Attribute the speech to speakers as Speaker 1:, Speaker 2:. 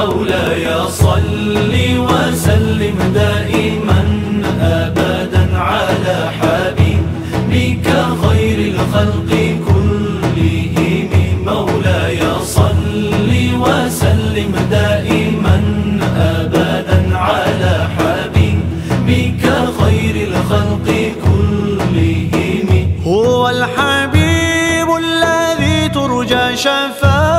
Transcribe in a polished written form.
Speaker 1: مولاي صل وسلم دائما أبدا على حبيبك خير الخلق كلهم. مولاي صل وسلم دائما أبدا على حبيبك خير الخلق كلهم.
Speaker 2: هو الحبيب الذي ترجى شفاعته